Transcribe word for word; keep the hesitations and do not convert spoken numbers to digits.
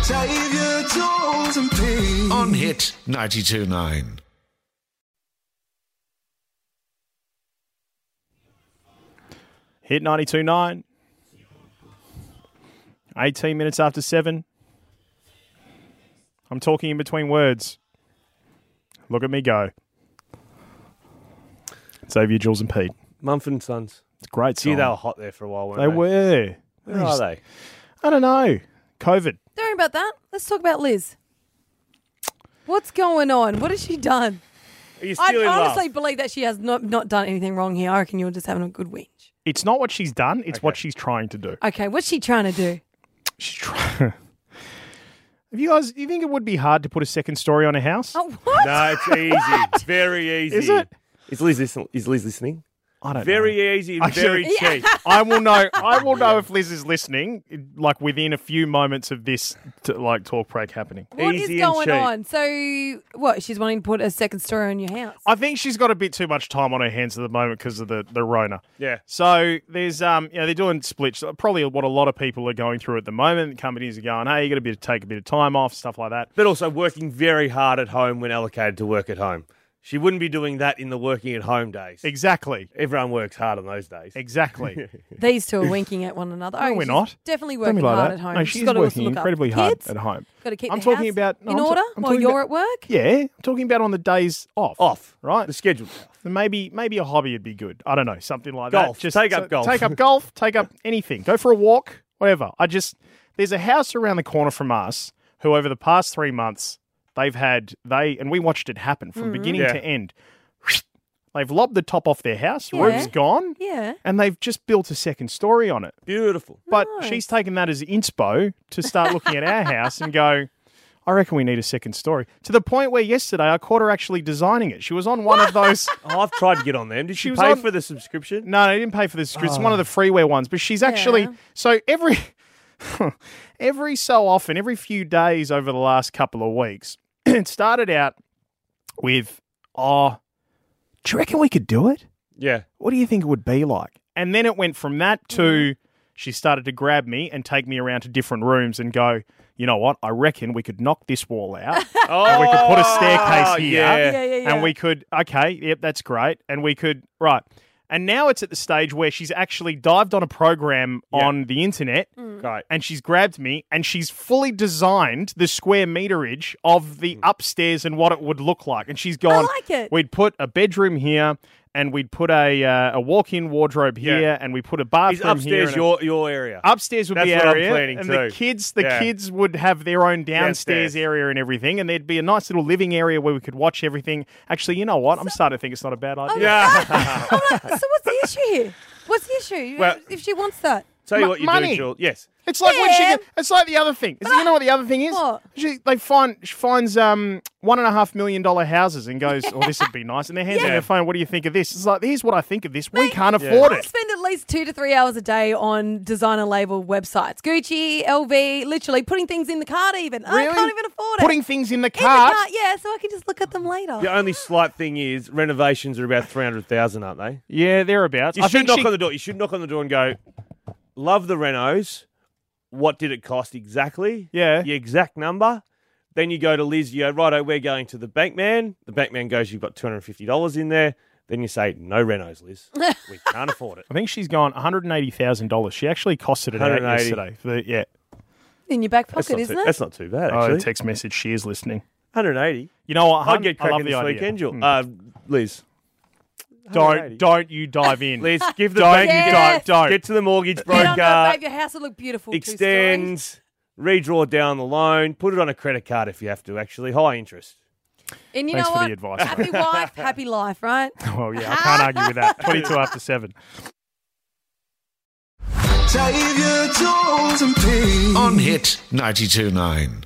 Save your toes and pain. On Hit ninety-two point nine. Hit ninety-two point nine. eighteen minutes after seven. I'm talking in between words. Look at me go. Xavier, Jules and Pete. Mumford and Sons. It's a great song. Gee, they were hot there for a while, weren't They they? were. Where are they? I don't know. COVID. Don't worry about that. Let's talk about Liz. What's going on? What has she done? Are you still I in love? honestly believe that she has not, not done anything wrong here. I reckon you're just having a good whinge. It's not what she's done. It's Okay. what she's trying to do. Okay, what's she trying to do? She's trying. Have you guys? Do you think it would be hard to put a second story on a house? Oh, what? No, it's easy. It's very easy. Is it? Is Liz, listen- is Liz listening? I don't know. Very easy and very Actually- cheap. I will know. I will know if Liz is listening, like within a few moments of this, to, like talk break happening. What is Easy and going cheap. on? So, what? She's wanting to put a second story on your house. I think she's got a bit too much time on her hands at the moment because of the the Rona. Yeah. So there's um, you know, they're doing splits. Probably what a lot of people are going through at the moment. Companies are going, hey, you got to be to take a bit of time off, stuff like that. But also working very hard at home when allocated to work at home. She wouldn't be doing that in the working at home days. Exactly. Everyone works hard on those days. Exactly. These two are winking at one another. No, Oh, we're she's not. Definitely Don't working be like hard that. at home. No, She's she's got to working look after incredibly the hard kids. at home. Got to keep I'm the talking house about no, in I'm order ta- I'm while talking you're about- at work. Yeah, I'm talking about on the days off. Off. Right. The schedule. Then maybe maybe a hobby would be good. I don't know, something like Golf. that. Just Take up so- golf. Take up golf. Take up anything. Go for a walk. Whatever. I just there's a house around the corner from us who over the past three months they've had they and we watched it happen from beginning Yeah. to end. They've lobbed the top off their house. Yeah. Roof's gone. Yeah. And they've just built a second story on it. Beautiful. But Nice. she's taken that as inspo to start looking at our house and go, I reckon we need a second story. To the point where yesterday I caught her actually designing it. She was on one of those. Oh, I've tried to get on them. Did she, She was pay on- for the subscription? No, I didn't pay for this. It's one of the freeware ones. But she's actually. Yeah. So every. every so often, every few days over the last couple of weeks, it started out with, oh, do you reckon we could do it? Yeah. What do you think it would be like? And then it went from that to she started to grab me and take me around to different rooms and go, you know what? I reckon we could knock this wall out Oh, and we could put a staircase here Yeah. Yeah, yeah, yeah. and we could, okay, yep, that's great. And we could, right. And now it's at the stage where she's actually dived on a program Yeah. on the internet Great. and she's grabbed me and she's fully designed the square meterage of the upstairs and what it would look like. And she's gone, like it. we'd put a bedroom here and we'd put a uh, a walk-in wardrobe here Yeah. and we put a Is bathroom here. upstairs and a- your your area? Upstairs would That's be what I'm area, planning and too. the kids, the Yeah. kids would have their own downstairs, Downstairs. area and everything, and there'd be a nice little living area where we could watch everything. Actually, you know what? I'm starting to think it's not a bad idea. Yeah. I'm like, so what's the issue here? What's the issue? Well- if she wants that. Tell you Mo- what you money. do, Jules. Yes. It's like when Yeah. she. It's like the other thing. Is- you know what the other thing is? What? She, they find she finds um one and a half million dollar houses and goes, "Oh, this would be nice." And they're hands on Yeah. their phone. What do you think of this? It's like, here's what I think of this. We can't afford I it. spend at least two to three hours a day on designer label websites. Gucci, L V, literally putting things in the cart even. I Really? can't even afford it. Putting things in the in the cart. cart, yeah, so I can just look at them later. The only slight thing is renovations are about three hundred thousand, aren't they? Yeah, thereabouts. You I should think knock she- on the door. You should knock on the door and go, love the renos. What did it cost exactly? Yeah. The exact number. Then you go to Liz, you go, righto, we're going to the bank man. The bank man goes, you've got two hundred fifty dollars in there. Then you say, no renos, Liz. We can't afford it. I think she's gone one hundred eighty thousand dollars. She actually costed it out one hundred eighty. yesterday. For the, yeah. In your back That's pocket, not, isn't too, it? that's not too bad, Oh, actually. text message. She is listening. one hundred eighty. You know what? I'd hun? get I love cracking the this idea. weekend, Jules. Hmm. Uh, Liz. one hundred eighty. Don't don't you dive in. Liz, give the Don't bank. you Yes. don't don't. Get to the mortgage Get on that, broker. babe. Your house will look beautiful. two stories. Extend. Redraw down the loan. Put it on a credit card if you have to, actually. High interest. And you Thanks know for what? the advice, Happy mate. wife, happy life, right? Well, yeah, I can't argue with that. twenty-two after seven. Save your toes and pain. On Hit ninety-two point nine.